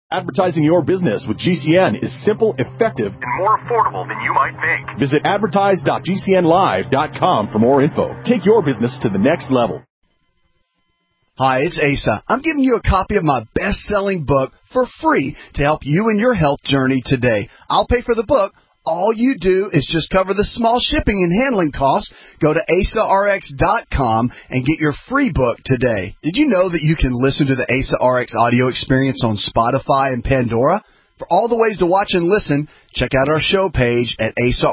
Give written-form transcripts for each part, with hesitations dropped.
Advertising your business with GCN is simple, effective, and more affordable than you might think. Visit advertise.gcnlive.com for more info. Take your business to the next level. Hi, it's Asa. I'm giving you a copy of my best-selling book for free to help you in your health journey today. I'll pay for the book. All you do is just cover the small shipping and handling costs. Go to AsaRx.com and get your free book today. Did you know that you can listen to the Asa RX audio experience on Spotify and Pandora? For all the ways to watch and listen, check out our show page at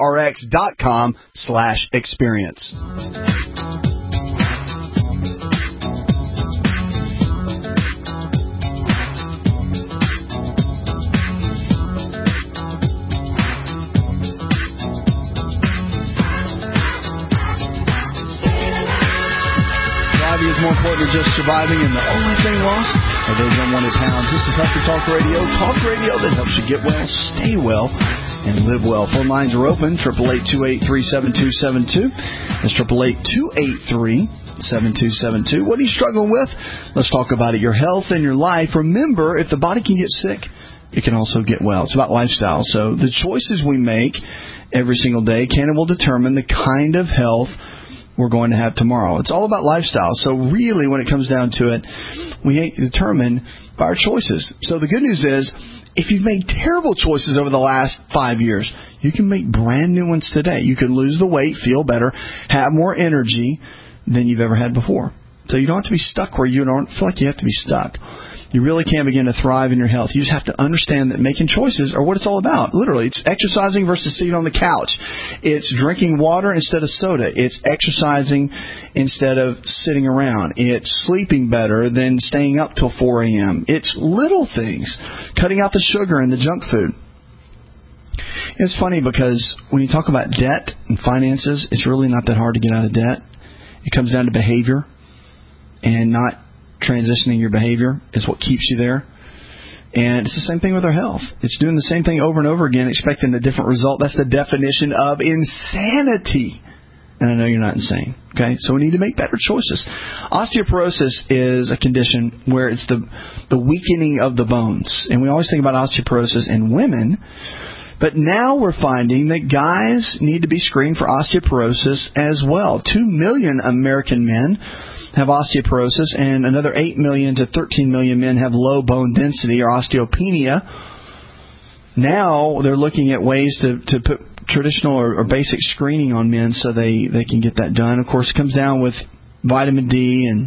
AsaRx.com/experience. Is more important than just surviving, and the only thing lost are those unwanted pounds. This is Healthy Talk Radio that helps you get well, stay well, and live well. Phone lines are open, 888-283-7272. That's 888-283-7272. What are you struggling with? Let's talk about it. Your health and your life. Remember, if the body can get sick, it can also get well. It's about lifestyle. So the choices we make every single day can and will determine the kind of health we're going to have tomorrow. It's all about lifestyle. So really, when it comes down to it, we determine by our choices. So the good news is, if you've made terrible choices over the last 5 years, you can make brand new ones today. You can lose the weight, feel better, have more energy than you've ever had before. So you don't have to be stuck where you don't feel like you have to be stuck. You really can begin to thrive in your health. You just have to understand that making choices are what it's all about. Literally, it's exercising versus sitting on the couch. It's drinking water instead of soda. It's exercising instead of sitting around. It's sleeping better than staying up till 4 a.m. It's little things. Cutting out the sugar and the junk food. It's funny because when you talk about debt and finances, it's really not that hard to get out of debt. It comes down to behavior and not transitioning your behavior is what keeps you there. And it's the same thing with our health. It's doing the same thing over and over again, expecting a different result. That's the definition of insanity. And I know you're not insane. Okay? So we need to make better choices. Osteoporosis is a condition where it's the weakening of the bones. And we always think about osteoporosis in women. But now we're finding that guys need to be screened for osteoporosis as well. 2 million American men have osteoporosis, and another 8 million to 13 million men have low bone density or osteopenia. Now they're looking at ways to put traditional or basic screening on men so they can get that done. Of course, it comes down with vitamin D and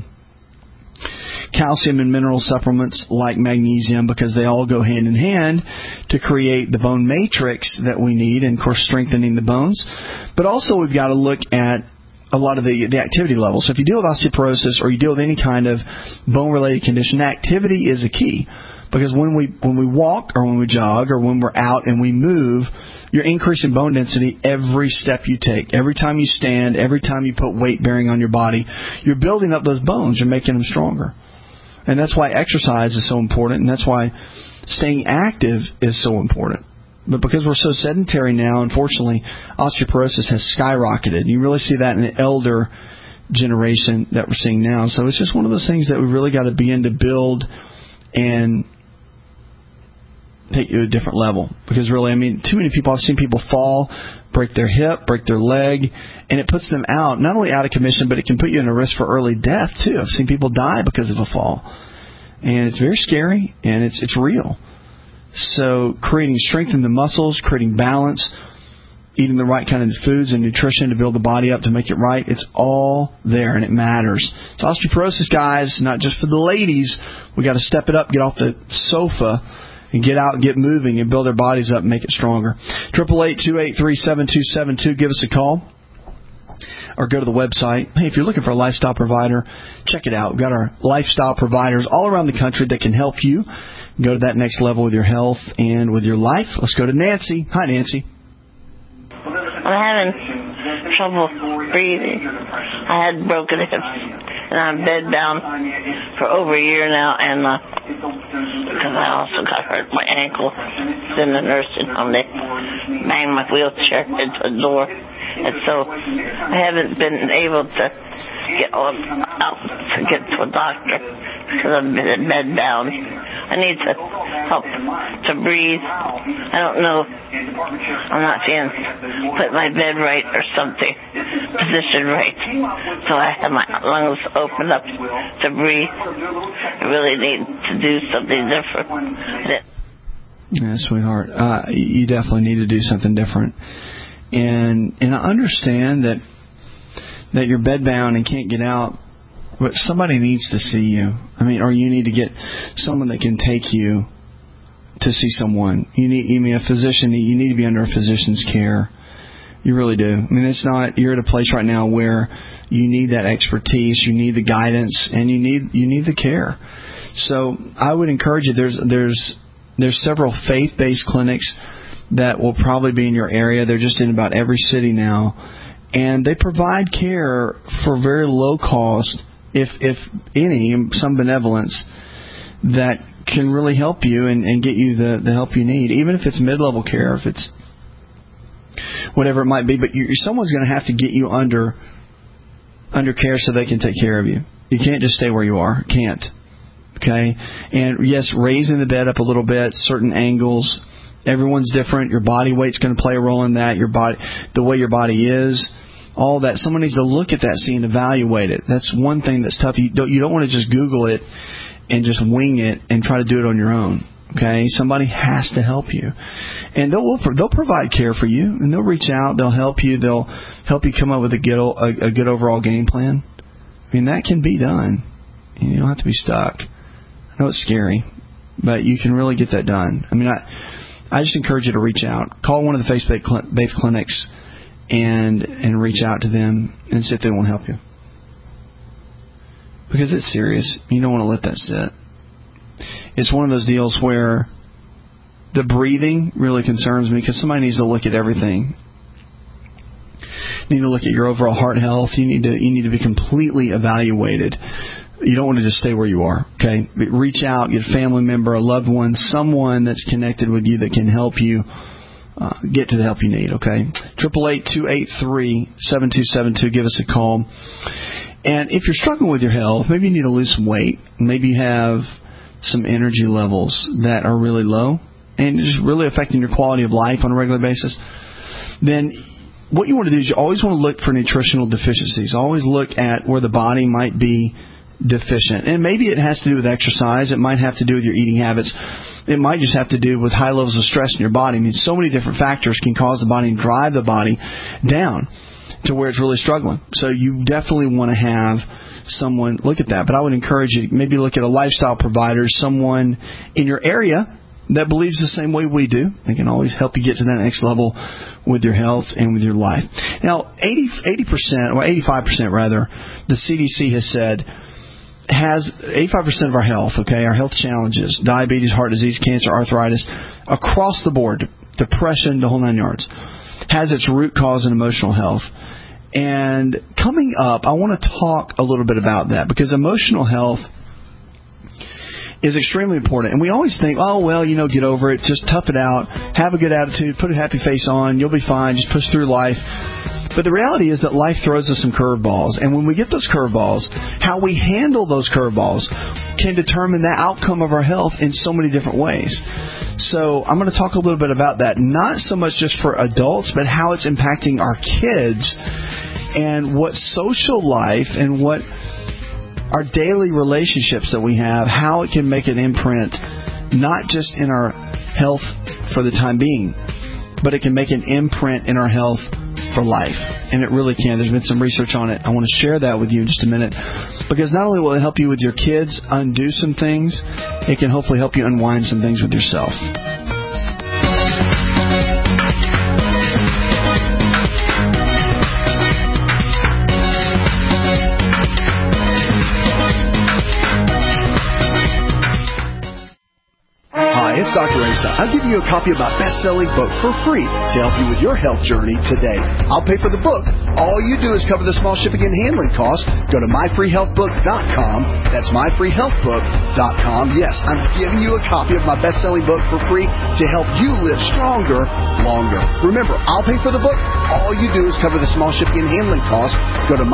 calcium and mineral supplements like magnesium, because they all go hand in hand to create the bone matrix that we need, and of course strengthening the bones. But also we've got to look at a lot of the activity levels. So if you deal with osteoporosis or you deal with any kind of bone-related condition, activity is a key. Because when we walk or when we jog or when we're out and we move, you're increasing bone density every step you take. Every time you stand, every time you put weight bearing on your body, you're building up those bones. You're making them stronger. And that's why exercise is so important, and that's why staying active is so important. But because we're so sedentary now, unfortunately, osteoporosis has skyrocketed. You really see that in the elder generation that we're seeing now. So it's just one of those things that we really got to begin to build and take you to a different level. Because really, I mean, too many people, I've seen people fall, break their hip, break their leg, and it puts them out, not only out of commission, but it can put you in a risk for early death, too. I've seen people die because of a fall. And it's very scary, and it's real. So creating strength in the muscles, creating balance, eating the right kind of foods and nutrition to build the body up to make it right, it's all there, and it matters. So osteoporosis, guys, not just for the ladies. We got to step it up, get off the sofa, and get out and get moving and build our bodies up and make it stronger. 888-283-7272. Give us a call. Or go to the website. Hey, if you're looking for a lifestyle provider, check it out. We've got our lifestyle providers all around the country that can help you go to that next level with your health and with your life. Let's go to Nancy. Hi, Nancy. I'm having trouble breathing. I had broken hips, and I'm bedbound for over a year now, and because I also got hurt my ankle in the nursing home. They banged my wheelchair into the door, and so I haven't been able to get out to get to a doctor because I've been bedbound. I need to help to breathe. I don't know. I'm not seeing put my bed right or something, positioned right. So I have my lungs opened up to breathe. I really need to do something different. Yeah, sweetheart, you definitely need to do something different. And I understand that you're bedbound and can't get out, but somebody needs to see you. I mean, or you need to get someone that can take you to see someone. You need a physician. You need to be under a physician's care. You really do. I mean, it's not. You're at a place right now where you need that expertise, you need the guidance, and you need the care. So I would encourage you. There's several faith-based clinics that will probably be in your area. They're just in about every city now, and they provide care for very low cost, if any, some benevolence that can really help you and get you the help you need, even if it's mid-level care, if it's whatever it might be. But someone's going to have to get you under care so they can take care of you. You can't just stay where you are. Can't. Okay? And yes, raising the bed up a little bit, certain angles. Everyone's different. Your body weight's going to play a role in that. Your body, the way your body is, all that. Someone needs to look at that, see, and evaluate it. That's one thing that's tough. You don't want to just Google it and just wing it and try to do it on your own. Okay? Somebody has to help you. And they'll provide care for you, and they'll reach out. They'll help you. They'll help you come up with a good overall game plan. I mean, that can be done. You don't have to be stuck. I know it's scary, but you can really get that done. I mean, I just encourage you to reach out. Call one of the faith-based clinics and reach out to them and see if they won't help you. Because it's serious. You don't want to let that sit. It's one of those deals where the breathing really concerns me, because somebody needs to look at everything. You need to look at your overall heart health. You need to be completely evaluated. You don't want to just stay where you are. Okay, reach out, get a family member, a loved one, someone that's connected with you that can help you get to the help you need. Okay, 888-283-7272. Give us a call. And if you're struggling with your health, maybe you need to lose some weight. Maybe you have some energy levels that are really low and just really affecting your quality of life on a regular basis. Then what you want to do is you always want to look for nutritional deficiencies. Always look at where the body might be deficient. And maybe it has to do with exercise. It might have to do with your eating habits. It might just have to do with high levels of stress in your body. I mean, so many different factors can cause the body and drive the body down to where it's really struggling. So you definitely want to have someone look at that. But I would encourage you, maybe look at a lifestyle provider, someone in your area that believes the same way we do. They can always help you get to that next level with your health and with your life. Now, 80% or 85% rather, the CDC has said, has 85% of our health, okay, our health challenges, diabetes, heart disease, cancer, arthritis, across the board, depression, the whole 9 yards, has its root cause in emotional health. And coming up, I want to talk a little bit about that, because emotional health is extremely important. And we always think, oh, well, get over it, just tough it out, have a good attitude, put a happy face on, you'll be fine, just push through life. But the reality is that life throws us some curveballs. And when we get those curveballs, how we handle those curveballs can determine the outcome of our health in so many different ways. So I'm going to talk a little bit about that, not so much just for adults, but how it's impacting our kids and what social life and what our daily relationships that we have, how it can make an imprint, not just in our health for the time being, but it can make an imprint in our health for life. And it really can. There's been some research on it. I want to share that with you in just a minute, because not only will it help you with your kids undo some things, it can hopefully help you unwind some things with yourself. It's Dr. Asa. I'm giving you a copy of my best-selling book for free to help you with your health journey today. I'll pay for the book. All you do is cover the small shipping and handling costs. Go to myfreehealthbook.com. That's myfreehealthbook.com. Yes, I'm giving you a copy of my best-selling book for free to help you live stronger, longer. Remember, I'll pay for the book. All you do is cover the small shipping and handling costs. Go to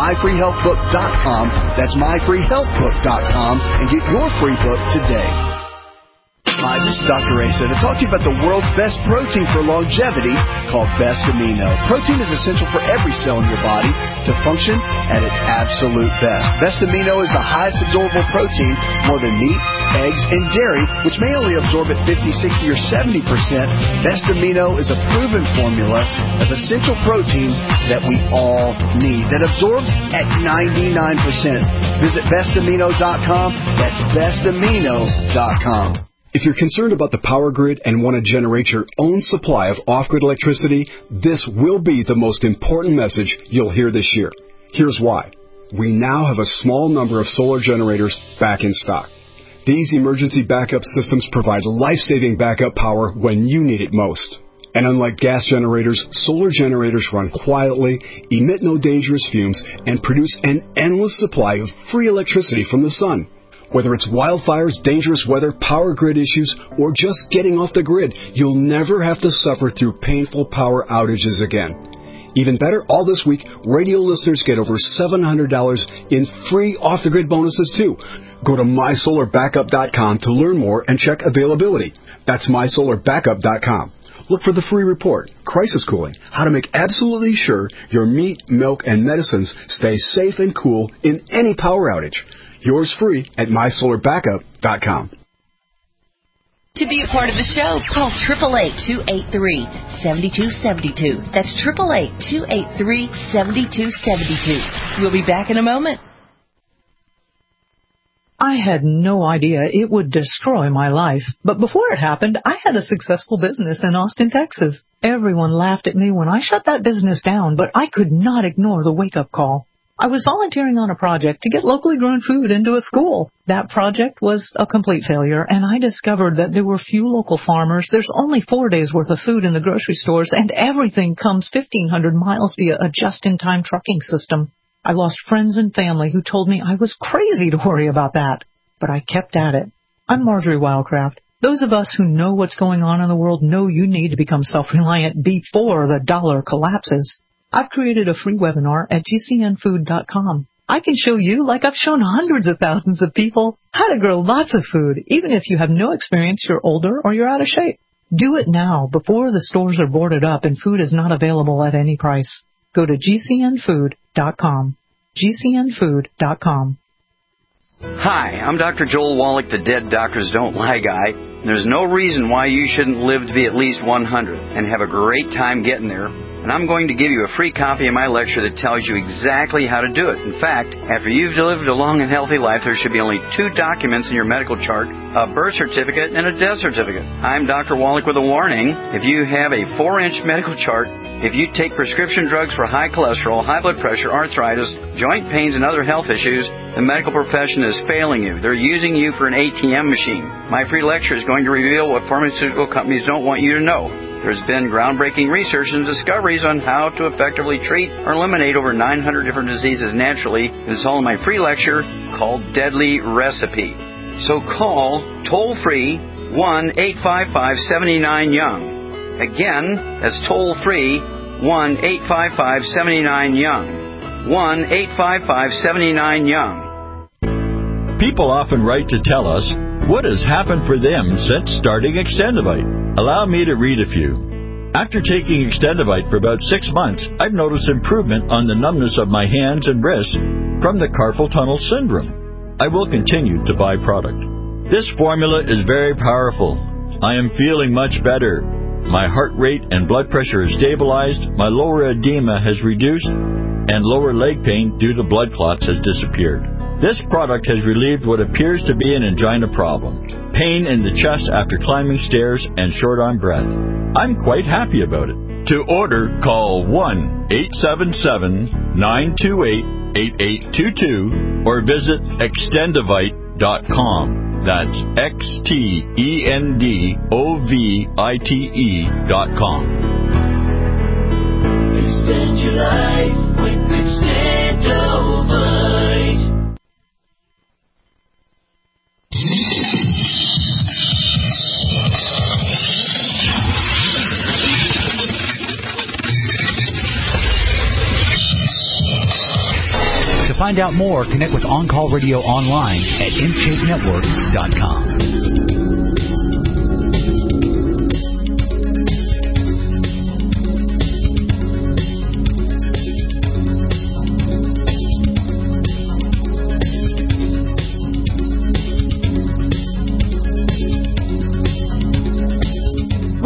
myfreehealthbook.com. That's myfreehealthbook.com and get your free book today. Hi, this is Dr. Asa to talk to you about the world's best protein for longevity called Best Amino. Protein is essential for every cell in your body to function at its absolute best. Best Amino is the highest absorbable protein, more than meat, eggs, and dairy, which may only absorb at 50, 60, or 70%. Best Amino is a proven formula of essential proteins that we all need, that absorbs at 99%. Visit bestamino.com. That's bestamino.com. If you're concerned about the power grid and want to generate your own supply of off-grid electricity, this will be the most important message you'll hear this year. Here's why. We now have a small number of solar generators back in stock. These emergency backup systems provide life-saving backup power when you need it most. And unlike gas generators, solar generators run quietly, emit no dangerous fumes, and produce an endless supply of free electricity from the sun. Whether it's wildfires, dangerous weather, power grid issues, or just getting off the grid, you'll never have to suffer through painful power outages again. Even better, all this week, radio listeners get over $700 in free off-the-grid bonuses, too. Go to mysolarbackup.com to learn more and check availability. That's mysolarbackup.com. Look for the free report, Crisis Cooling, how to make absolutely sure your meat, milk, and medicines stay safe and cool in any power outage. Yours free at mysolarbackup.com. To be a part of the show, call 888-283-7272. That's 888-283-7272. We'll be back in a moment. I had no idea it would destroy my life. But before it happened, I had a successful business in Austin, Texas. Everyone laughed at me when I shut that business down, but I could not ignore the wake-up call. I was volunteering on a project to get locally grown food into a school. That project was a complete failure, and I discovered that there were few local farmers. There's only 4 days' worth of food in the grocery stores, and everything comes 1,500 miles via a just-in-time trucking system. I lost friends and family who told me I was crazy to worry about that, but I kept at it. I'm Marjorie Wildcraft. Those of us who know what's going on in the world know you need to become self-reliant before the dollar collapses. I've created a free webinar at gcnfood.com. I can show you, like I've shown hundreds of thousands of people, how to grow lots of food, even if you have no experience, you're older, or you're out of shape. Do it now, before the stores are boarded up and food is not available at any price. Go to gcnfood.com. gcnfood.com. Hi, I'm Dr. Joel Wallach, the Dead Doctors Don't Lie guy. There's no reason why you shouldn't live to be at least 100 and have a great time getting there. And I'm going to give you a free copy of my lecture that tells you exactly how to do it. In fact, after you've lived a long and healthy life, there should be only 2 documents in your medical chart, a birth certificate and a death certificate. I'm Dr. Wallach with a warning. If you have a 4-inch medical chart, if you take prescription drugs for high cholesterol, high blood pressure, arthritis, joint pains, and other health issues, the medical profession is failing you. They're using you for an ATM machine. My free lecture is going to reveal what pharmaceutical companies don't want you to know. There's been groundbreaking research and discoveries on how to effectively treat or eliminate over 900 different diseases naturally. It's all in my free lecture called Deadly Recipe. So call toll-free 1-855-79-YOUNG. Again, that's toll-free 1-855-79-YOUNG. 1-855-79-YOUNG. People often write to tell us what has happened for them since starting Extendivite. Allow me to read a few. After taking Extendivite for about 6 months, I've noticed improvement on the numbness of my hands and wrists from the carpal tunnel syndrome. I will continue to buy product. This formula is very powerful. I am feeling much better. My heart rate and blood pressure is stabilized, my lower edema has reduced, and lower leg pain due to blood clots has disappeared. This product has relieved what appears to be an angina problem, pain in the chest after climbing stairs, and short-arm breath. I'm quite happy about it. To order, call 1-877-928-8822 or visit Extendivite.com. That's Extendovite.com. Extend your life with Extendovite. To find out more, connect with On Call Radio online at InShapeNetwork.com.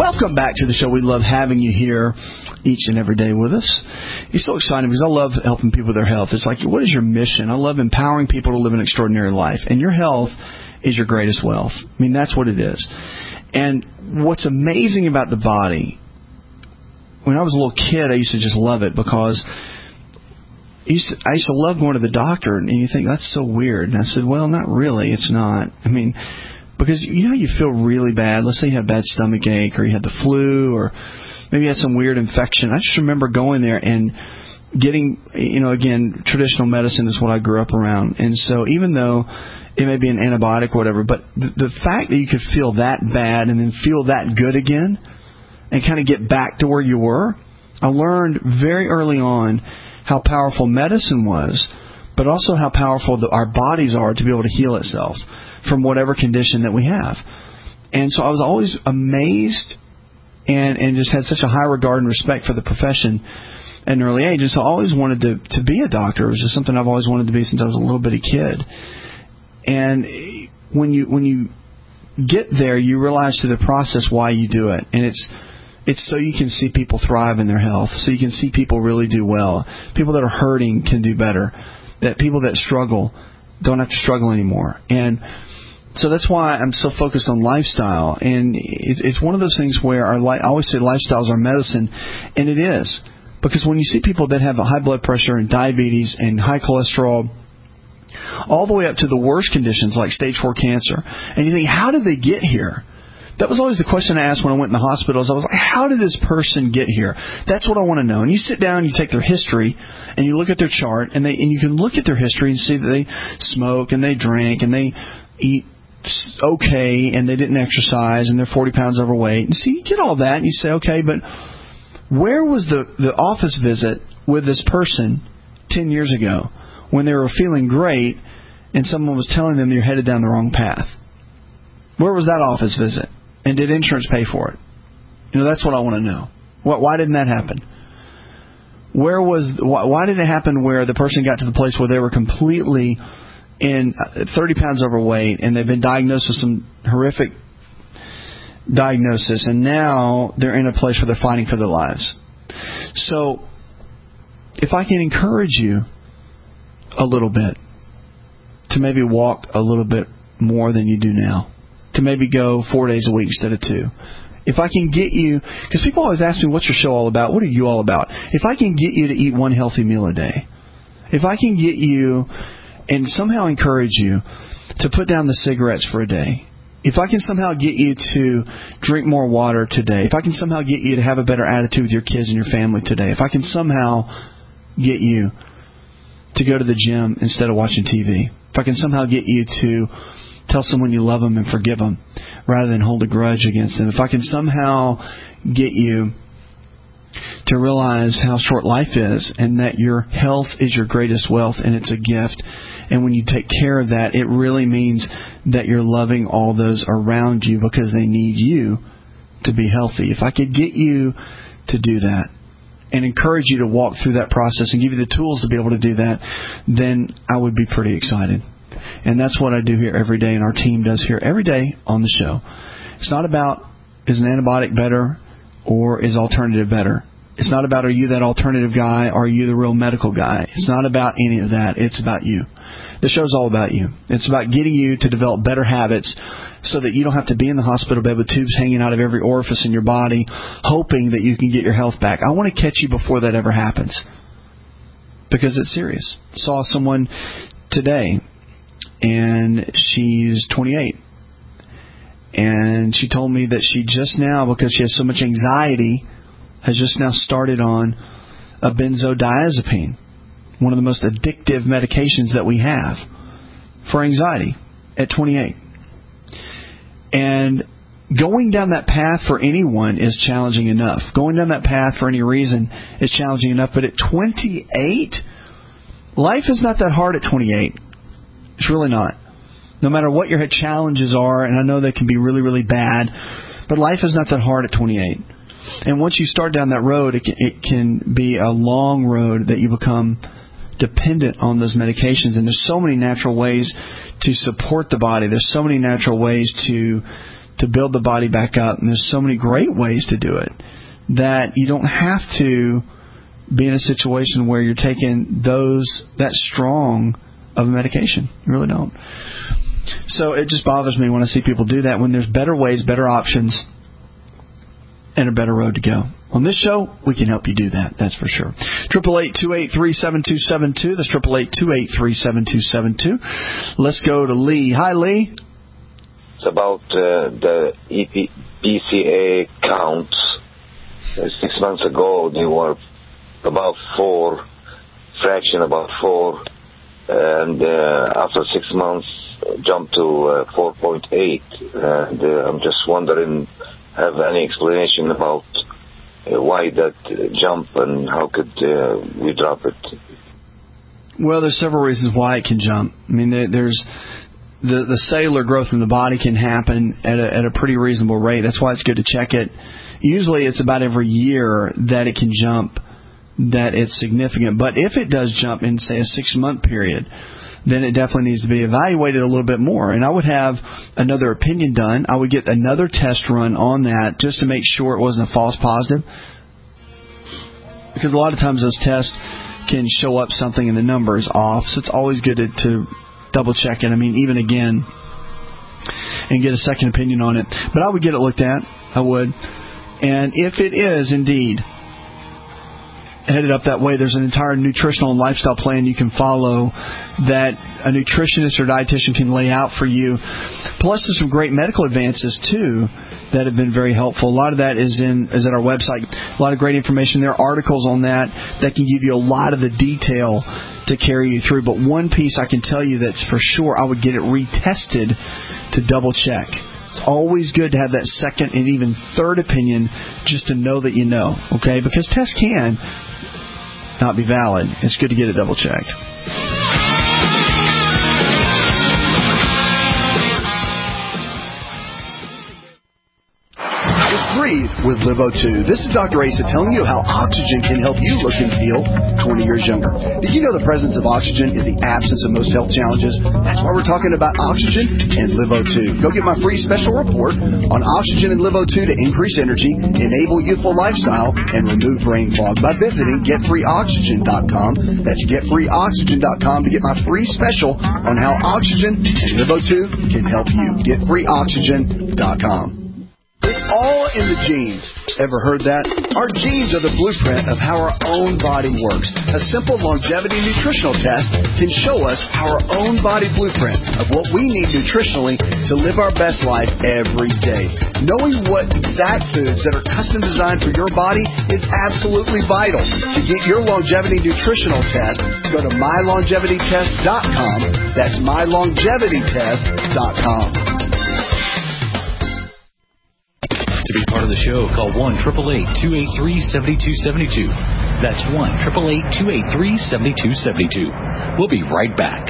Welcome back to the show. We love having you here each and every day with us. It's so exciting because I love helping people with their health. It's like, what is your mission? I love empowering people to live an extraordinary life. And your health is your greatest wealth. I mean, that's what it is. And what's amazing about the body, when I was a little kid, I used to just love it because I used to love going to the doctor. And you think, that's so weird. And I said, well, not really. It's not. I mean, because you know you feel really bad. Let's say you had a bad stomach ache or you had the flu or maybe you had some weird infection. I just remember going there and getting, again, traditional medicine is what I grew up around. And so even though it may be an antibiotic or whatever, but the fact that you could feel that bad and then feel that good again and kind of get back to where you were, I learned very early on how powerful medicine was, but also how powerful our bodies are to be able to heal itself from whatever condition that we have. And so I was always amazed and just had such a high regard and respect for the profession at an early age. And so I always wanted to be a doctor. It was just something I've always wanted to be since I was a little bitty kid. And when you get there, you realize through the process why you do it. And it's so you can see people thrive in their health, so you can see people really do well. People that are hurting can do better. That people that struggle don't have to struggle anymore. And so that's why I'm so focused on lifestyle. And it's one of those things where I always say lifestyle is our medicine, and it is. Because when you see people that have a high blood pressure and diabetes and high cholesterol, all the way up to the worst conditions like stage 4 cancer, and you think, how did they get here? That was always the question I asked when I went in the hospitals. I was like, how did this person get here? That's what I want to know. And you sit down, you take their history, and you look at their chart, and you can look at their history and see that they smoke and they drink and they eat okay and they didn't exercise and they're 40 pounds overweight. And see, you get all that and you say, okay, but where was the office visit with this person 10 years ago when they were feeling great and someone was telling them you're headed down the wrong path? Where was that office visit? And did insurance pay for it? That's what I want to know. Why didn't that happen? Why did it happen where the person got to the place where they were completely 30 pounds overweight and they've been diagnosed with some horrific diagnosis, and now they're in a place where they're fighting for their lives? So if I can encourage you a little bit to maybe walk a little bit more than you do now, to maybe go 4 days a week instead of 2. If I can get you, because people always ask me, what's your show all about? What are you all about? If I can get you to eat one healthy meal a day, if I can get you and somehow encourage you to put down the cigarettes for a day, if I can somehow get you to drink more water today, if I can somehow get you to have a better attitude with your kids and your family today, if I can somehow get you to go to the gym instead of watching TV, if I can somehow get you to tell someone you love them and forgive them rather than hold a grudge against them, if I can somehow get you to realize how short life is and that your health is your greatest wealth and it's a gift, and when you take care of that, it really means that you're loving all those around you because they need you to be healthy. If I could get you to do that and encourage you to walk through that process and give you the tools to be able to do that, then I would be pretty excited. And that's what I do here every day, and our team does here every day on the show. It's not about, is an antibiotic better or is alternative better? It's not about, are you that alternative guy or are you the real medical guy? It's not about any of that. It's about you. The show's all about you. It's about getting you to develop better habits so that you don't have to be in the hospital bed with tubes hanging out of every orifice in your body hoping that you can get your health back. I want to catch you before that ever happens because it's serious. Saw someone today, and she's 28. And she told me that she just now, because she has so much anxiety, has just now started on a benzodiazepine, one of the most addictive medications that we have for anxiety at 28. And going down that path for anyone is challenging enough. Going down that path for any reason is challenging enough. But at 28, life is not that hard at 28. It's really not. No matter what your challenges are, and I know they can be really, really bad, but life is not that hard at 28. And once you start down that road, it can be a long road that you become dependent on those medications. And there's so many natural ways to support the body. There's so many natural ways to to build the body back up. And there's so many great ways to do it that you don't have to be in a situation where you're taking that strong of a medication. You really don't. So it just bothers me when I see people do that when there's better ways, better options, and a better road to go. On this show, we can help you do that. That's for sure. 888-283-7272. That's 888-283-7272. Let's go to Lee. Hi, Lee. It's about the BCA counts. 6 months ago, they were about 4, fraction about 4, and after 6 months, jumped to 4.8. And I'm just wondering, have any explanation about why that jump and how could we drop it? Well, there's several reasons why it can jump. I mean, there's the cellular growth in the body can happen at a pretty reasonable rate. That's why it's good to check it. Usually it's about every year that it can jump, that it's significant. But if it does jump in, say, a 6-month period, then it definitely needs to be evaluated a little bit more. And I would have another opinion done. I would get another test run on that just to make sure it wasn't a false positive. Because a lot of times those tests can show up something and the number is off. So it's always good to double check it. I mean, even again, and get a second opinion on it. But I would get it looked at. I would. And if it is indeed headed up that way, there's an entire nutritional and lifestyle plan you can follow that a nutritionist or dietitian can lay out for you. Plus, there's some great medical advances, too, that have been very helpful. A lot of that is at our website. A lot of great information. There are articles on that can give you a lot of the detail to carry you through. But one piece I can tell you that's for sure, I would get it retested to double check. It's always good to have that second and even third opinion just to know that you know, okay? Because tests can not be valid. It's good to get it double checked. Breathe with LiveO2. This is Dr. Asa telling you how oxygen can help you look and feel 20 years younger. Did you know the presence of oxygen is the absence of most health challenges? That's why we're talking about oxygen and LiveO2. Go get my free special report on oxygen and LiveO2 to increase energy, enable youthful lifestyle, and remove brain fog by visiting getfreeoxygen.com. That's getfreeoxygen.com to get my free special on how oxygen and LiveO2 can help you. Getfreeoxygen.com. It's all in the genes. Ever heard that? Our genes are the blueprint of how our own body works. A simple longevity nutritional test can show us our own body blueprint of what we need nutritionally to live our best life every day. Knowing what exact foods that are custom designed for your body is absolutely vital. To get your longevity nutritional test, go to mylongevitytest.com. That's mylongevitytest.com. To be part of the show, call 1-888-283-7272. That's 1-888-283-7272. We'll be right back.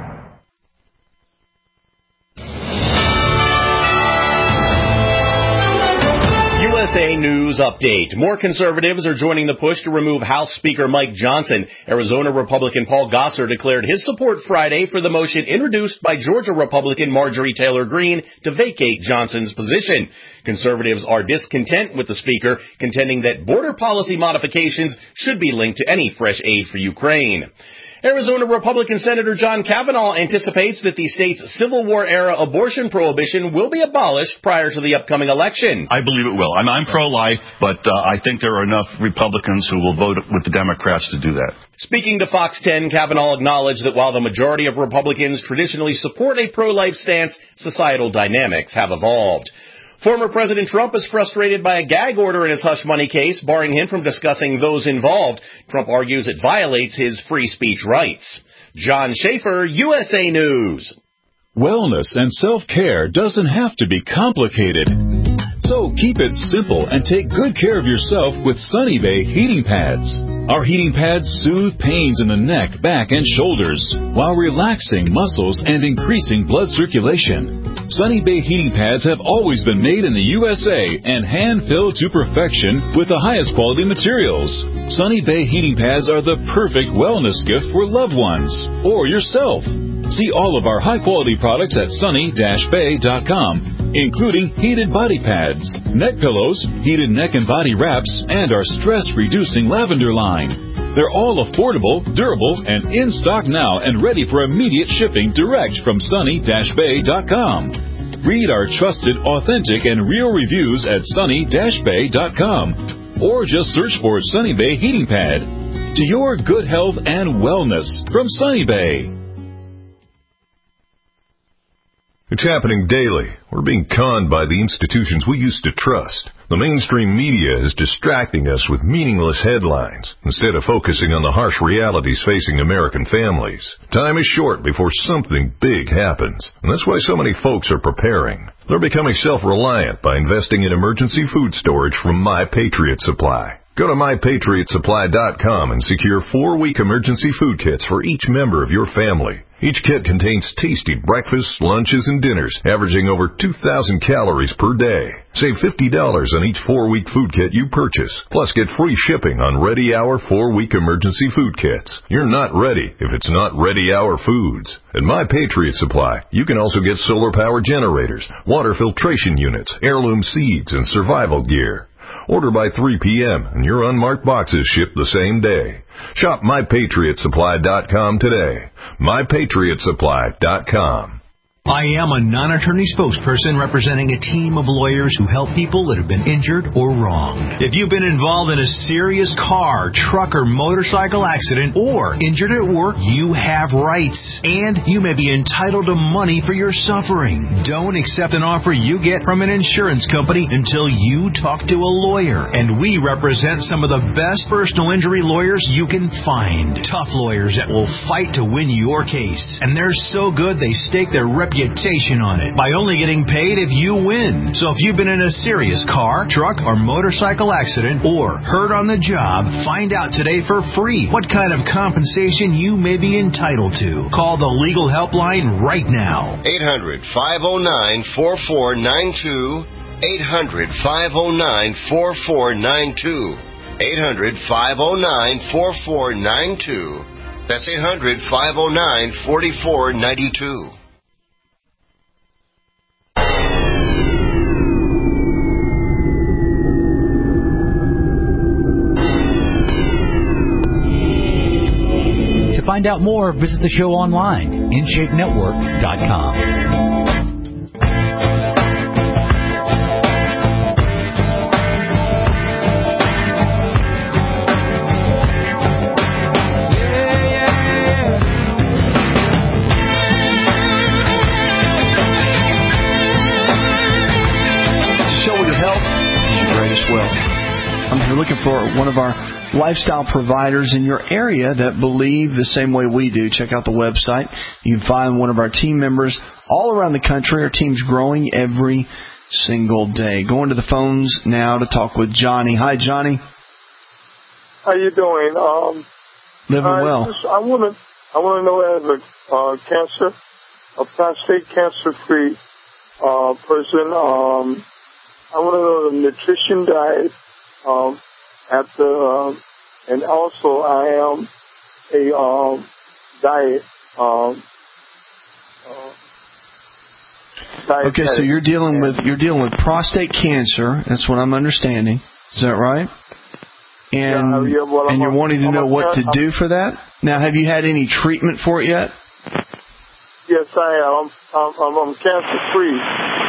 USA News Update. More conservatives are joining the push to remove House Speaker Mike Johnson. Arizona Republican Paul Gosar declared his support Friday for the motion introduced by Georgia Republican Marjorie Taylor Greene to vacate Johnson's position. Conservatives are discontent with the Speaker, contending that border policy modifications should be linked to any fresh aid for Ukraine. Arizona Republican Senator John Kavanaugh anticipates that the state's Civil War-era abortion prohibition will be abolished prior to the upcoming election. I believe it will. I'm pro-life, but I think there are enough Republicans who will vote with the Democrats to do that. Speaking to Fox 10, Kavanaugh acknowledged that while the majority of Republicans traditionally support a pro-life stance, societal dynamics have evolved. Former President Trump is frustrated by a gag order in his hush money case, barring him from discussing those involved. Trump argues it violates his free speech rights. John Schaefer, USA News. Wellness and self-care doesn't have to be complicated. So keep it simple and take good care of yourself with Sunny Bay heating pads. Our heating pads soothe pains in the neck, back, and shoulders while relaxing muscles and increasing blood circulation. Sunny Bay heating pads have always been made in the USA and hand-filled to perfection with the highest quality materials. Sunny Bay heating pads are the perfect wellness gift for loved ones or yourself. See all of our high-quality products at sunny-bay.com. including heated body pads, neck pillows, heated neck and body wraps, and our stress-reducing lavender line. They're all affordable, durable, and in stock now and ready for immediate shipping direct from sunny-bay.com. Read our trusted, authentic, and real reviews at sunny-bay.com or just search for Sunny Bay Heating Pad. To your good health and wellness from Sunny Bay. It's happening daily. We're being conned by the institutions we used to trust. The mainstream media is distracting us with meaningless headlines instead of focusing on the harsh realities facing American families. Time is short before something big happens, and that's why so many folks are preparing. They're becoming self-reliant by investing in emergency food storage from My Patriot Supply. Go to MyPatriotSupply.com and secure 4-week emergency food kits for each member of your family. Each kit contains tasty breakfasts, lunches, and dinners, averaging over 2,000 calories per day. Save $50 on each 4-week food kit you purchase. Plus, get free shipping on Ready Hour 4-week emergency food kits. You're not ready if it's not Ready Hour foods. At My Patriot Supply, you can also get solar power generators, water filtration units, heirloom seeds, and survival gear. Order by 3 p.m. and your unmarked boxes ship the same day. Shop MyPatriotSupply.com today. MyPatriotSupply.com. I am a non-attorney spokesperson representing a team of lawyers who help people that have been injured or wronged. If you've been involved in a serious car, truck, or motorcycle accident or injured at work, you have rights, and you may be entitled to money for your suffering. Don't accept an offer you get from an insurance company until you talk to a lawyer, and we represent some of the best personal injury lawyers you can find. Tough lawyers that will fight to win your case, and they're so good they stake their reputation on it by only getting paid if you win. So if you've been in a serious car, truck, or motorcycle accident or hurt on the job, find out today for free what kind of compensation you may be entitled to. Call the legal helpline right now. 800-509-4492. 800-509-4492. 800-509-4492. That's 800-509-4492. To find out more, visit the show online, InShapeNetwork.com. I'm here looking for one of our lifestyle providers in your area that believe the same way we do. Check out the website. You can find one of our team members all around the country. Our team's growing every single day. Going to the phones now to talk with Johnny. Hi, Johnny. How you doing? Living well. I want to know, as a prostate cancer-free person, I want to know the nutrition diet. And also I am a diet. Okay, so you're dealing with prostate cancer. That's what I'm understanding. Is that right? And you're wanting to know what to do for that. Now, have you had any treatment for it yet? Yes, I am. I'm cancer free.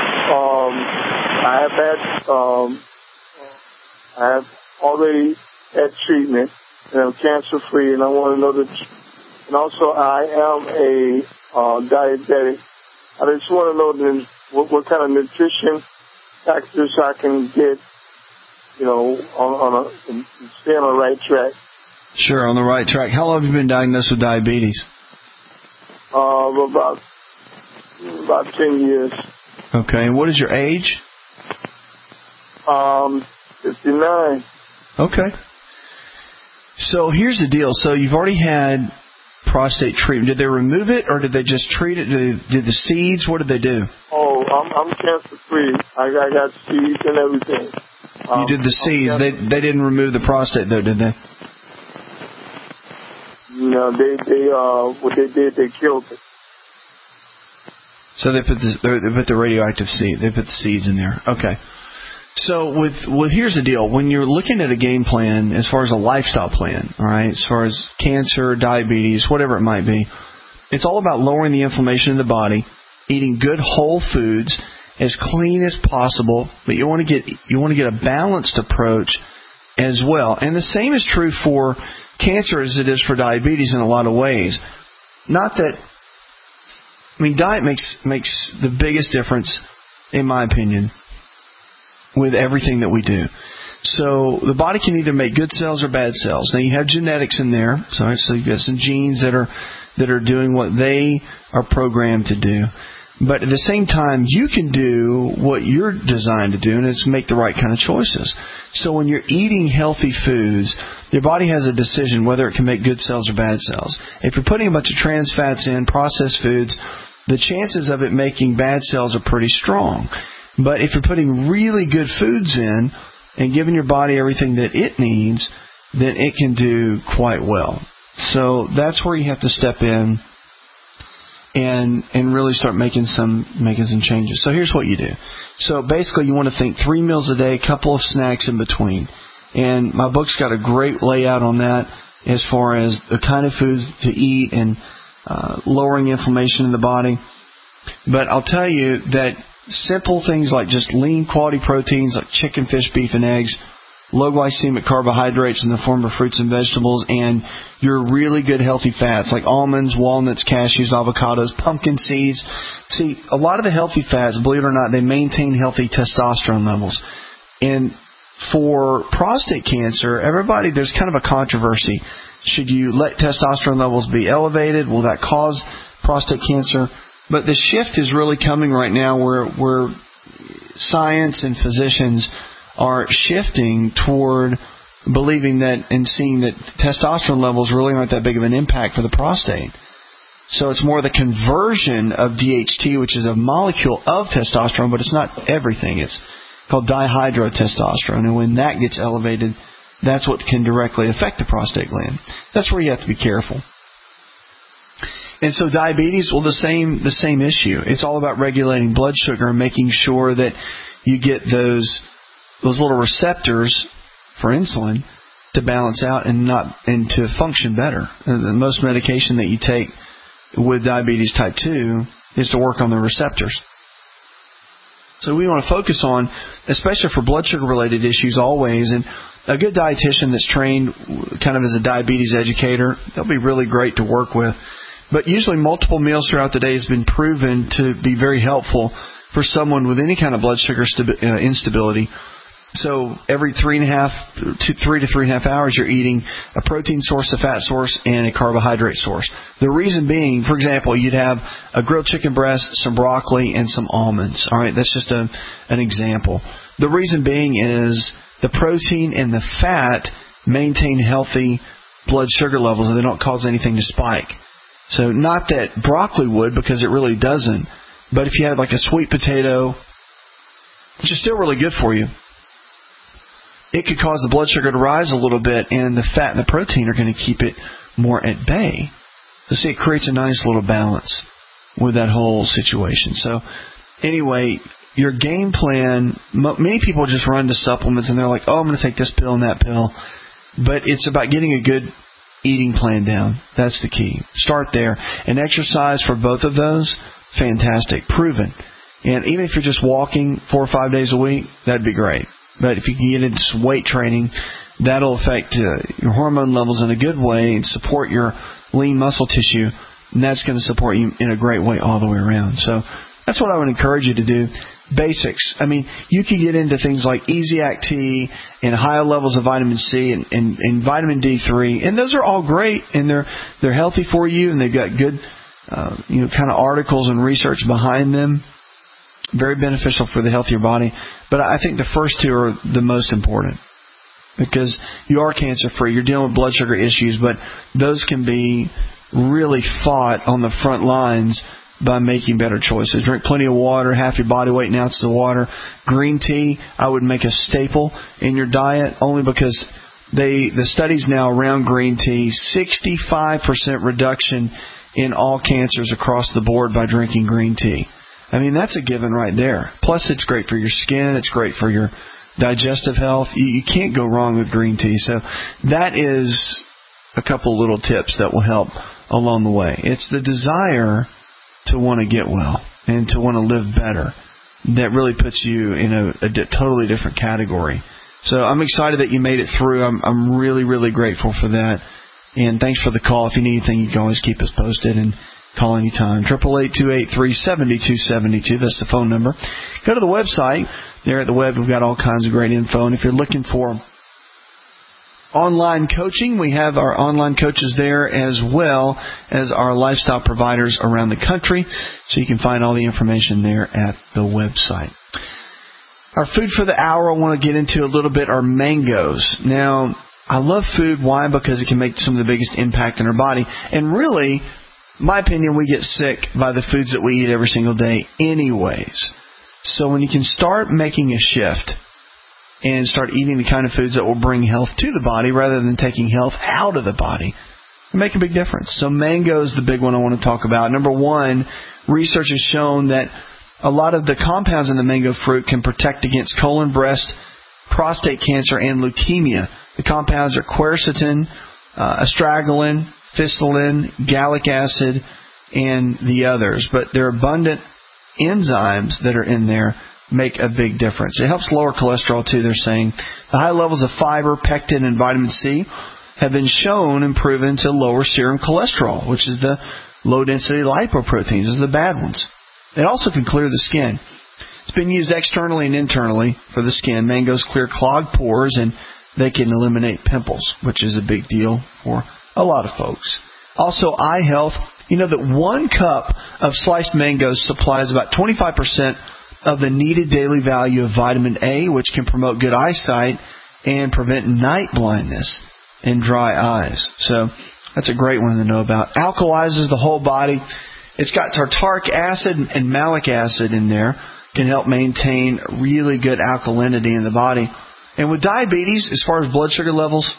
I have already had treatment, and I'm cancer-free, and I want to know and also I am a diabetic. I just want to know what kind of nutrition factors I can get, and stay on the right track. Sure, on the right track. How long have you been diagnosed with diabetes? About 10 years. Okay, and what is your age? 59. Okay. So here's the deal. So you've already had prostate treatment. Did they remove it, or did they just treat it? Did the seeds? What did they do? Oh, I'm cancer free. I got seeds and everything. You did the seeds. They didn't remove the prostate though, did they? No, what they did, they killed it. So they put the radioactive seed. They put the seeds in there. Okay. So with here's the deal. When you're looking at a game plan as far as a lifestyle plan, all right, as far as cancer, diabetes, whatever it might be, it's all about lowering the inflammation in the body, eating good whole foods, as clean as possible, but you want to get a balanced approach as well. And the same is true for cancer as it is for diabetes in a lot of ways. Not that, I mean, diet makes the biggest difference, in my opinion, with everything that we do. So the body can either make good cells or bad cells. Now you have genetics in there, so you've got some genes that are doing what they are programmed to do. But at the same time, you can do what you're designed to do, and it's make the right kind of choices. So when you're eating healthy foods, your body has a decision whether it can make good cells or bad cells. If you're putting a bunch of trans fats in, processed foods, the chances of it making bad cells are pretty strong. But if you're putting really good foods in and giving your body everything that it needs, then it can do quite well. So that's where you have to step in and really start making some changes. So here's what you do. So basically you want to think 3 meals a day, a couple of snacks in between. And my book's got a great layout on that as far as the kind of foods to eat and lowering inflammation in the body. But I'll tell you that simple things like just lean quality proteins like chicken, fish, beef, and eggs, low glycemic carbohydrates in the form of fruits and vegetables, and your really good healthy fats like almonds, walnuts, cashews, avocados, pumpkin seeds. See, a lot of the healthy fats, believe it or not, they maintain healthy testosterone levels. And for prostate cancer, there's kind of a controversy. Should you let testosterone levels be elevated? Will that cause prostate cancer? But the shift is really coming right now where science and physicians are shifting toward believing that and seeing that testosterone levels really aren't that big of an impact for the prostate. So it's more the conversion of DHT, which is a molecule of testosterone, but it's not everything. It's called dihydrotestosterone. And when that gets elevated, that's what can directly affect the prostate gland. That's where you have to be careful. And so diabetes, well, the same issue. It's all about regulating blood sugar and making sure that you get those little receptors for insulin to balance out and to function better. The most medication that you take with diabetes type 2 is to work on the receptors. So we want to focus on, especially for blood sugar related issues always, and a good dietitian that's trained kind of as a diabetes educator, they'll be really great to work with. But usually multiple meals throughout the day has been proven to be very helpful for someone with any kind of blood sugar instability. So every 3 to 3.5 hours you're eating a protein source, a fat source, and a carbohydrate source. The reason being, for example, you'd have a grilled chicken breast, some broccoli, and some almonds. All right, that's just an example. The reason being is the protein and the fat maintain healthy blood sugar levels and they don't cause anything to spike. So not that broccoli would, because it really doesn't. But if you had like a sweet potato, which is still really good for you, it could cause the blood sugar to rise a little bit, and the fat and the protein are going to keep it more at bay. So see, it creates a nice little balance with that whole situation. So anyway, your game plan, many people just run to supplements and they're like, oh, I'm going to take this pill and that pill. But it's about getting a good eating plan down. That's the key. Start there. And exercise for both of those, fantastic, proven. And even if you're just walking 4 or 5 days a week, that'd be great. But if you can get into some weight training, that'll affect your hormone levels in a good way and support your lean muscle tissue, and that's going to support you in a great way all the way around. So that's what I would encourage you to do. Basics. I mean, you can get into things like Easy-Act T and higher levels of vitamin C and vitamin D3, and those are all great, and they're healthy for you, and they've got good kind of articles and research behind them. Very beneficial for the health of your body. But I think the first two are the most important because you are cancer-free. You're dealing with blood sugar issues, but those can be really fought on the front lines by making better choices. Drink plenty of water, half your body weight in ounces of water. Green tea, I would make a staple in your diet only because the studies now around green tea, 65% reduction in all cancers across the board by drinking green tea. I mean, that's a given right there. Plus, it's great for your skin. It's great for your digestive health. You can't go wrong with green tea. So that is a couple little tips that will help along the way. It's the desire to want to get well and to want to live better that really puts you in a totally different category. So I'm excited that you made it through. I'm really, really grateful for that. And thanks for the call. If you need anything, you can always keep us posted and call anytime. 888-283-7272. That's the phone number. Go to the website. There at the web, we've got all kinds of great info. And if you're looking for online coaching, we have our online coaches there as well as our lifestyle providers around the country. So you can find all the information there at the website. Our food for the hour I want to get into a little bit are mangoes. Now, I love food. Why? Because it can make some of the biggest impact in our body. And really, my opinion, we get sick by the foods that we eat every single day anyways. So when you can start making a shift and start eating the kind of foods that will bring health to the body rather than taking health out of the body, it make a big difference. So mango is the big one I want to talk about. Number one, research has shown that a lot of the compounds in the mango fruit can protect against colon, breast, prostate cancer, and leukemia. The compounds are quercetin, astragalin, phycillin, gallic acid, and the others. But their abundant enzymes that are in there make a big difference. It helps lower cholesterol too, they're saying. The high levels of fiber, pectin, and vitamin C have been shown and proven to lower serum cholesterol, which is the low-density lipoproteins, is the bad ones. It also can clear the skin. It's been used externally and internally for the skin. Mangoes clear clogged pores, and they can eliminate pimples, which is a big deal for a lot of folks. Also, eye health. You know that 1 cup of sliced mangoes supplies about 25% of the needed daily value of vitamin A, which can promote good eyesight and prevent night blindness and dry eyes. So that's a great one to know about. Alkalizes the whole body. It's got tartaric acid and malic acid in there. Can help maintain really good alkalinity in the body. And with diabetes, as far as blood sugar levels,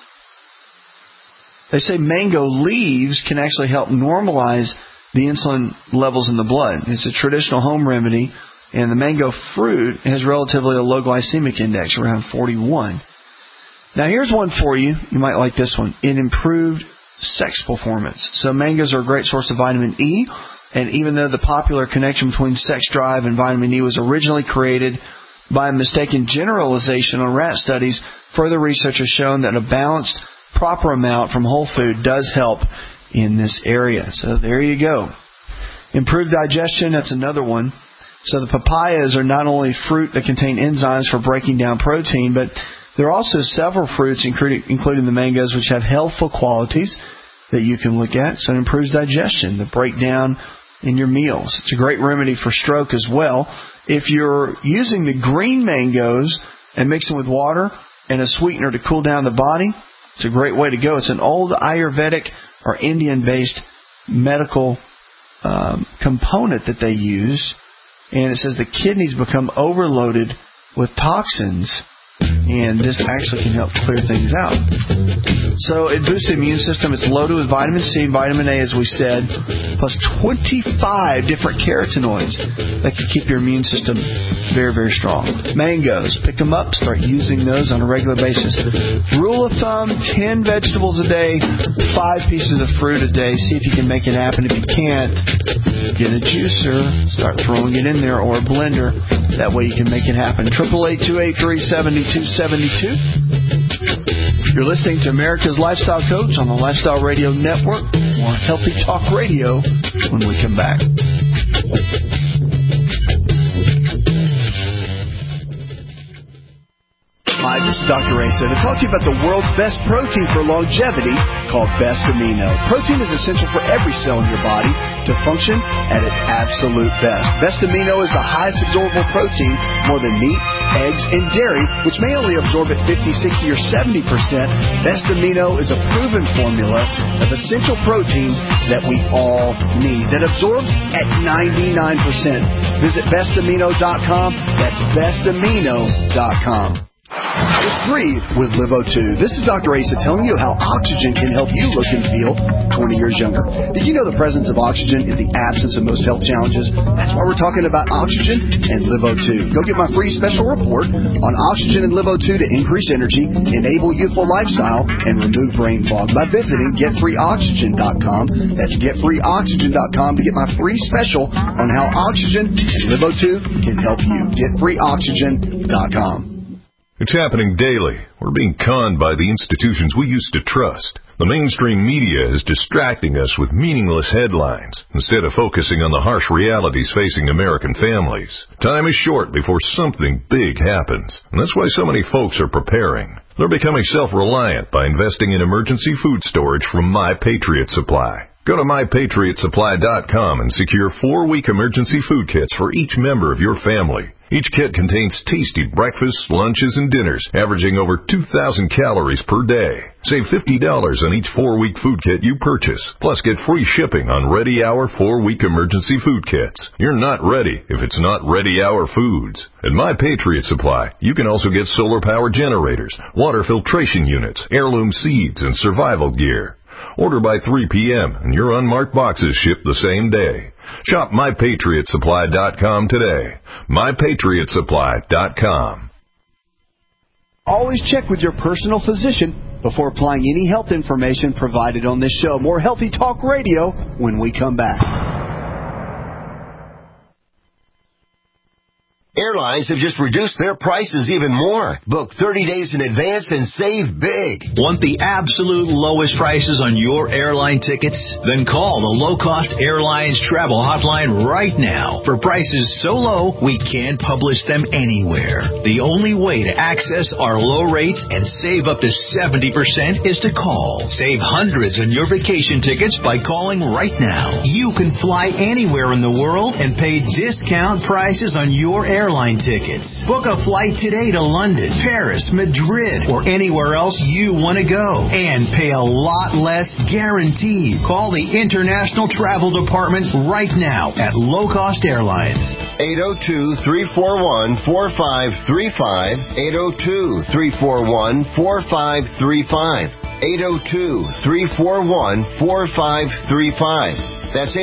they say mango leaves can actually help normalize the insulin levels in the blood. It's a traditional home remedy, and the mango fruit has relatively a low glycemic index, around 41. Now here's one for you. You might like this one. It improved sex performance. So mangoes are a great source of vitamin E, and even though the popular connection between sex drive and vitamin E was originally created by a mistaken generalization on rat studies, further research has shown that a balanced, proper amount from whole food does help in this area. So there you go. Improved digestion, that's another one. So the papayas are not only fruit that contain enzymes for breaking down protein, but there are also several fruits, including the mangoes, which have healthful qualities that you can look at. So it improves digestion, the breakdown in your meals. It's a great remedy for stroke as well. If you're using the green mangoes and mix them with water and a sweetener to cool down the body, it's a great way to go. It's an old Ayurvedic or Indian-based medical component that they use. And it says the kidneys become overloaded with toxins, and this actually can help clear things out. So it boosts the immune system. It's loaded with vitamin C and vitamin A, as we said, plus 25 different carotenoids that can keep your immune system very, very strong. Mangoes, pick them up, start using those on a regular basis. Rule of thumb, 10 vegetables a day, 5 pieces of fruit a day. See if you can make it happen. If you can't, get a juicer, start throwing it in there, or a blender. That way you can make it happen. 888-283-7272. You're listening to America's Lifestyle Coach on the Lifestyle Radio Network. More Healthy Talk Radio when we come back. Hi, this is Dr. Asa to talk to you about the world's best protein for longevity called Best Amino. Protein is essential for every cell in your body to function at its absolute best. Best Amino is the highest absorbable protein, more than meat, eggs, and dairy, which may only absorb at 50, 60, or 70%. Best Amino is a proven formula of essential proteins that we all need, that absorbs at 99%. Visit bestamino.com. That's bestamino.com. It's free with Livo2. This is Dr. Asa telling you how oxygen can help you look and feel 20 years younger. Did you know the presence of oxygen is the absence of most health challenges? That's why we're talking about oxygen and Livo2. Go get my free special report on oxygen and Livo2 to increase energy, enable youthful lifestyle, and remove brain fog by visiting GetFreeOxygen.com. That's GetFreeOxygen.com to get my free special on how oxygen and Livo2 can help you. GetFreeOxygen.com. It's happening daily. We're being conned by the institutions we used to trust. The mainstream media is distracting us with meaningless headlines instead of focusing on the harsh realities facing American families. Time is short before something big happens, and that's why so many folks are preparing. They're becoming self-reliant by investing in emergency food storage from My Patriot Supply. Go to MyPatriotSupply.com and secure 4-week emergency food kits for each member of your family. Each kit contains tasty breakfasts, lunches, and dinners, averaging over 2,000 calories per day. Save $50 on each 4-week food kit you purchase. Plus, get free shipping on Ready Hour 4-week emergency food kits. You're not ready if it's not Ready Hour Foods. At My Patriot Supply, you can also get solar power generators, water filtration units, heirloom seeds, and survival gear. Order by 3 p.m. and your unmarked boxes ship the same day. Shop MyPatriotSupply.com today. MyPatriotSupply.com. Always check with your personal physician before applying any health information provided on this show. More Healthy Talk Radio when we come back. Airlines have just reduced their prices even more. Book 30 days in advance and save big. Want the absolute lowest prices on your airline tickets? Then call the Low Cost Airlines Travel Hotline right now. For prices so low, we can't publish them anywhere. The only way to access our low rates and save up to 70% is to call. Save hundreds on your vacation tickets by calling right now. You can fly anywhere in the world and pay discount prices on your airline tickets. Book a flight today to London, Paris, Madrid, or anywhere else you want to go and pay a lot less guaranteed. Call the International Travel Department right now at Low Cost Airlines. 802-341-4535. 802-341-4535. 802-341-4535. That's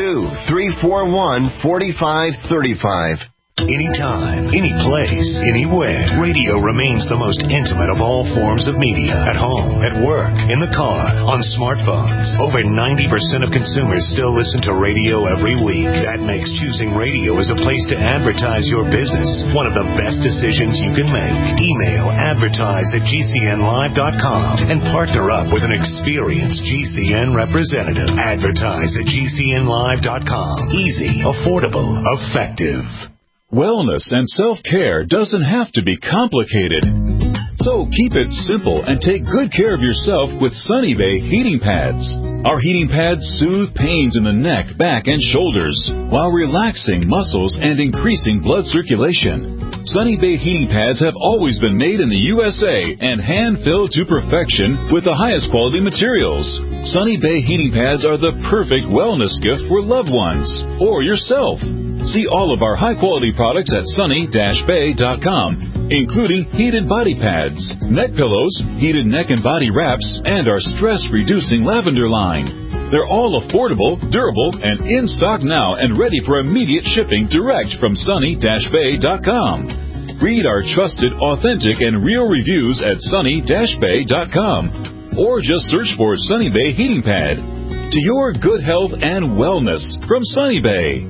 802-341-4535. Anytime, any place, anywhere. Radio remains the most intimate of all forms of media. At home, at work, in the car, on smartphones. Over 90% of consumers still listen to radio every week. That makes choosing radio as a place to advertise your business one of the best decisions you can make. Email advertise@gcnlive.com and partner up with an experienced GCN representative. Advertise@gcnlive.com. Easy, affordable, effective. Wellness and self-care doesn't have to be complicated. So keep it simple and take good care of yourself with Sunny Bay heating pads. Our heating pads soothe pains in the neck, back, and shoulders while relaxing muscles and increasing blood circulation. Sunny Bay heating pads have always been made in the USA and hand-filled to perfection with the highest quality materials. Sunny Bay heating pads are the perfect wellness gift for loved ones or yourself. See all of our high-quality products at sunny-bay.com, including heated body pads, neck pillows, heated neck and body wraps, and our stress-reducing lavender line. They're all affordable, durable, and in stock now and ready for immediate shipping direct from sunny-bay.com. Read our trusted, authentic, and real reviews at sunny-bay.com, or just search for Sunny Bay Heating Pad. To your good health and wellness from Sunny Bay.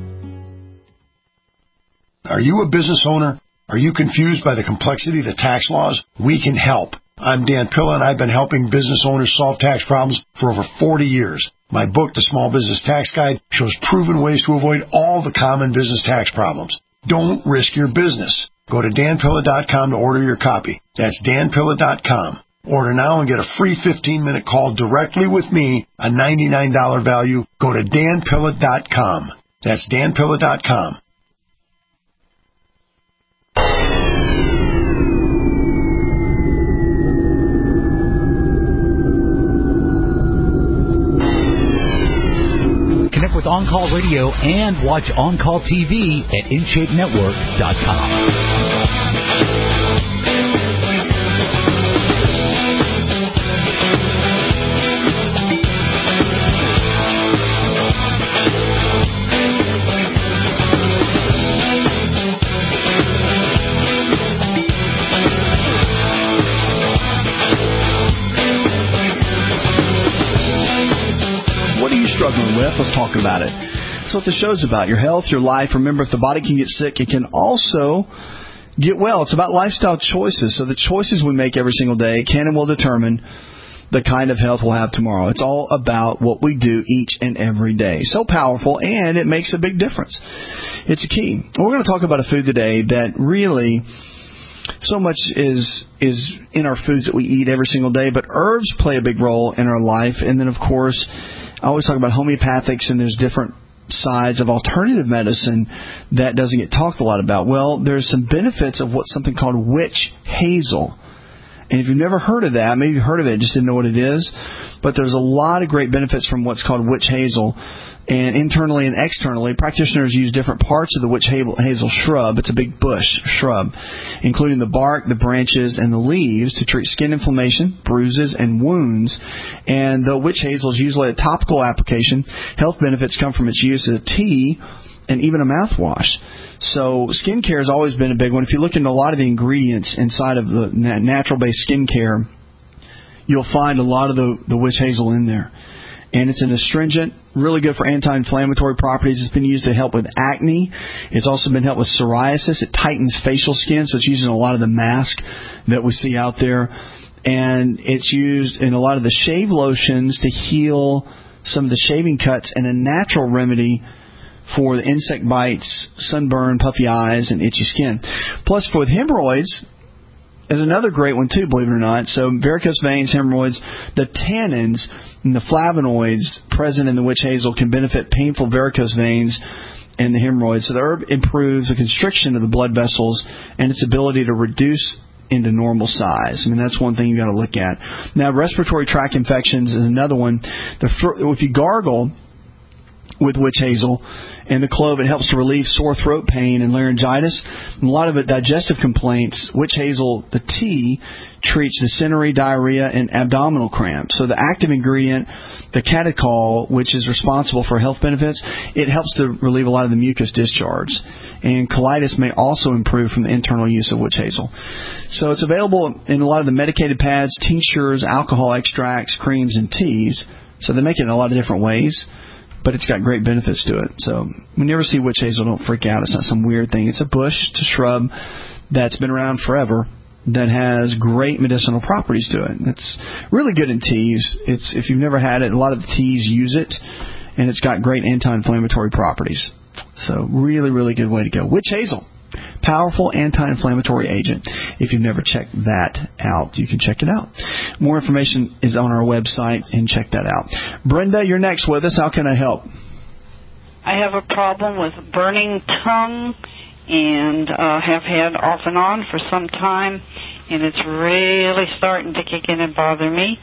Are you a business owner? Are you confused by the complexity of the tax laws? We can help. I'm Dan Pilla, and I've been helping business owners solve tax problems for over 40 years. My book, The Small Business Tax Guide, shows proven ways to avoid all the common business tax problems. Don't risk your business. Go to danpilla.com to order your copy. That's danpilla.com. Order now and get a free 15-minute call directly with me, a $99 value. Go to danpilla.com. That's danpilla.com. Connect with On Call Radio and watch On Call TV at InShapeNetwork.com. struggling with. Let's talk about it. That's what the show's about. Your health, your life. Remember, if the body can get sick, it can also get well. It's about lifestyle choices. So the choices we make every single day can and will determine the kind of health we'll have tomorrow. It's all about what we do each and every day. So powerful, and it makes a big difference. It's a key. We're going to talk about a food today that really, so much is in our foods that we eat every single day, but herbs play a big role in our life. And then, of course, I always talk about homeopathics, and there's different sides of alternative medicine that doesn't get talked a lot about. Well, there's some benefits of what's something called witch hazel. And if you've never heard of that, maybe you've heard of it, just didn't know what it is, but there's a lot of great benefits from what's called witch hazel. And internally and externally, practitioners use different parts of the witch hazel shrub. It's a big bush shrub, including the bark, the branches, and the leaves to treat skin inflammation, bruises, and wounds. And though witch hazel is usually a topical application, health benefits come from its use as a tea and even a mouthwash. So skincare has always been a big one. If you look into a lot of the ingredients inside of the natural-based skincare, you'll find a lot of the witch hazel in there. And it's an astringent, really good for anti-inflammatory properties. It's been used to help with acne. It's also been helped with psoriasis. It tightens facial skin, so it's used in a lot of the masks that we see out there. And it's used in a lot of the shave lotions to heal some of the shaving cuts, and a natural remedy for the insect bites, sunburn, puffy eyes, and itchy skin. Plus, for hemorrhoids, is another great one too, believe it or not. So varicose veins, hemorrhoids, the tannins and the flavonoids present in the witch hazel can benefit painful varicose veins and the hemorrhoids. So the herb improves the constriction of the blood vessels and its ability to reduce into normal size. I mean, that's one thing you got to look at. Now, respiratory tract infections is another one. If you gargle with witch hazel and the clove, it helps to relieve sore throat pain and laryngitis. And a lot of digestive complaints, witch hazel, the tea, treats dysentery, diarrhea, and abdominal cramps. So the active ingredient, the catechol, which is responsible for health benefits, it helps to relieve a lot of the mucus discharge. And colitis may also improve from the internal use of witch hazel. So it's available in a lot of the medicated pads, tinctures, alcohol extracts, creams, and teas. So they make it in a lot of different ways, but it's got great benefits to it. So when you ever see witch hazel, don't freak out. It's not some weird thing. It's a bush, it's a shrub that's been around forever that has great medicinal properties to it. It's really good in teas. If you've never had it, a lot of the teas use it, and it's got great anti-inflammatory properties. So really, really good way to go. Witch hazel, powerful anti-inflammatory agent. If you've never checked that out, you can check it out. More information is on our website, and check that out. Brenda, you're next with us. How can I help? I have a problem with burning tongue, and have had off and on for some time, and it's really starting to kick in and bother me.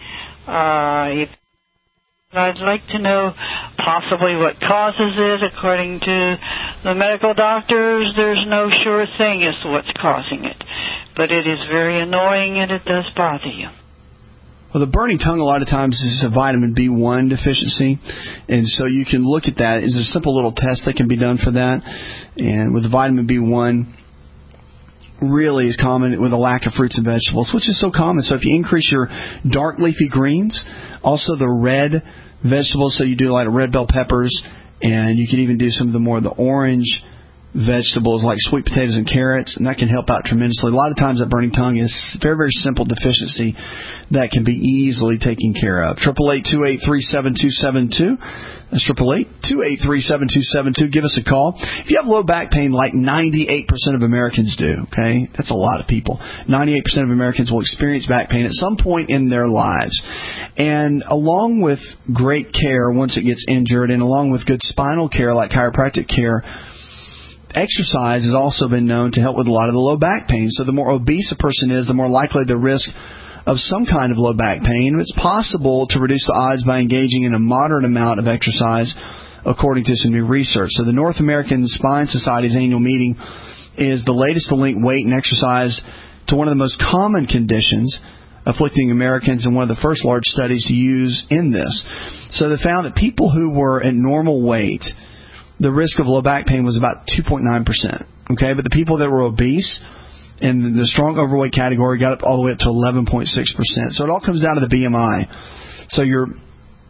I'd like to know possibly what causes it. According to the medical doctors, there's no sure thing as to what's causing it. But it is very annoying, and it does bother you. Well, the burning tongue a lot of times is a vitamin B1 deficiency, and so you can look at that. There's a simple little test that can be done for that. And with the vitamin B1, really is common with a lack of fruits and vegetables, which is so common. So if you increase your dark leafy greens, also the red vegetables, so you do like red bell peppers, and you can even do some of the orange vegetables like sweet potatoes and carrots, and that can help out tremendously. A lot of times that burning tongue is very, very simple deficiency that can be easily taken care of. 888-283-7272. That's 888-283-7272. Give us a call. If you have low back pain, like 98% of Americans do, okay? That's a lot of people. 98% of Americans will experience back pain at some point in their lives. And along with great care once it gets injured, and along with good spinal care like chiropractic care, exercise has also been known to help with a lot of the low back pain. So the more obese a person is, the more likely the risk of some kind of low back pain. It's possible to reduce the odds by engaging in a moderate amount of exercise, according to some new research. So the North American Spine Society's annual meeting is the latest to link weight and exercise to one of the most common conditions afflicting Americans, and one of the first large studies to use in this. So they found that people who were at normal weight, the risk of low back pain was about 2.9%. Okay, but the people that were obese and the strong overweight category got up all the way up to 11.6%. So it all comes down to the BMI. So your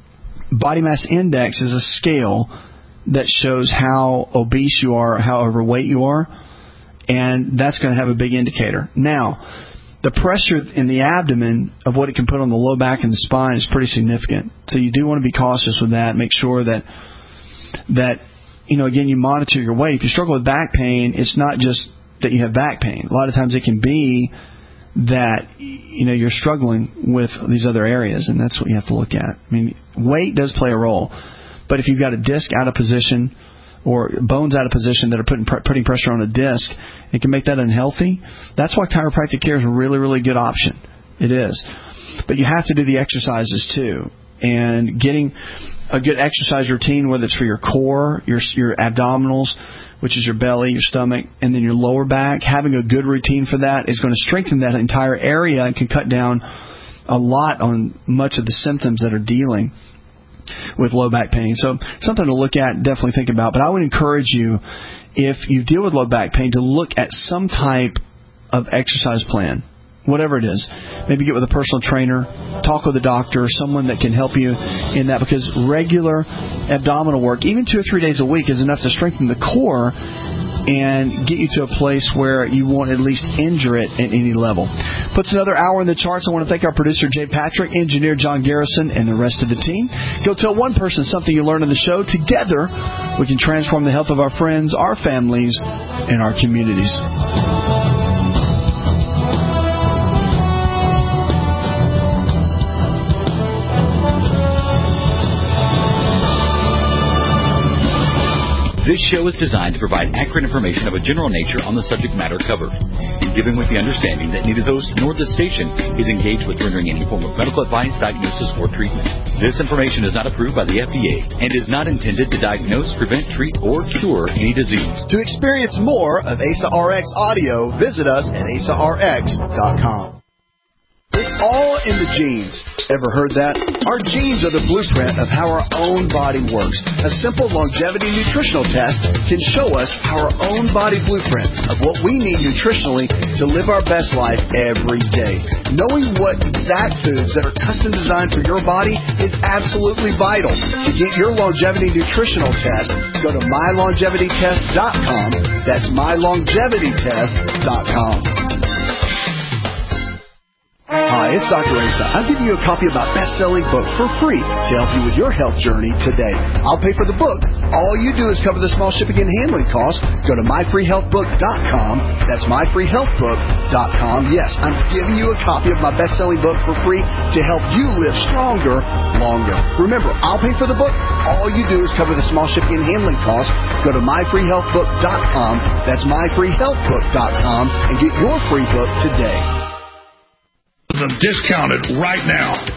body mass index is a scale that shows how obese you are, how overweight you are, and that's going to have a big indicator. Now, the pressure in the abdomen of what it can put on the low back and the spine is pretty significant. So you do want to be cautious with that. Make sure that again, you monitor your weight. If you struggle with back pain, it's not just that you have back pain. A lot of times it can be that you're struggling with these other areas, and that's what you have to look at. I mean, weight does play a role, but if you've got a disc out of position or bones out of position that are putting pressure on a disc, it can make that unhealthy. That's why chiropractic care is a really, really good option. It is. But you have to do the exercises too, and getting a good exercise routine, whether it's for your core, your abdominals, which is your belly, your stomach, and then your lower back. Having a good routine for that is going to strengthen that entire area and can cut down a lot on much of the symptoms that are dealing with low back pain. So something to look at and definitely think about. But I would encourage you, if you deal with low back pain, to look at some type of exercise plan, whatever it is. Maybe get with a personal trainer, talk with a doctor, someone that can help you in that, because regular abdominal work, even 2 or 3 days a week, is enough to strengthen the core and get you to a place where you won't at least injure it at any level. Puts another hour in the charts. I want to thank our producer, Jay Patrick, engineer John Garrison, and the rest of the team. Go tell one person something you learned on the show. Together, we can transform the health of our friends, our families, and our communities. This show is designed to provide accurate information of a general nature on the subject matter covered, and given with the understanding that neither the host nor the station is engaged with rendering any form of medical advice, diagnosis, or treatment. This information is not approved by the FDA and is not intended to diagnose, prevent, treat, or cure any disease. To experience more of ASA RX audio, visit us at asarx.com. It's all in the genes. Ever heard that? Our genes are the blueprint of how our own body works. A simple longevity nutritional test can show us our own body blueprint of what we need nutritionally to live our best life every day. Knowing what exact foods that are custom designed for your body is absolutely vital. To get your longevity nutritional test, go to mylongevitytest.com. That's mylongevitytest.com. Hi, it's Dr. Asa. I'm giving you a copy of my best-selling book for free to help you with your health journey today. I'll pay for the book. All you do is cover the small shipping and handling costs. Go to myfreehealthbook.com. That's myfreehealthbook.com. Yes, I'm giving you a copy of my best-selling book for free to help you live stronger, longer. Remember, I'll pay for the book. All you do is cover the small shipping and handling costs. Go to myfreehealthbook.com. That's myfreehealthbook.com and get your free book today. Them discounted right now.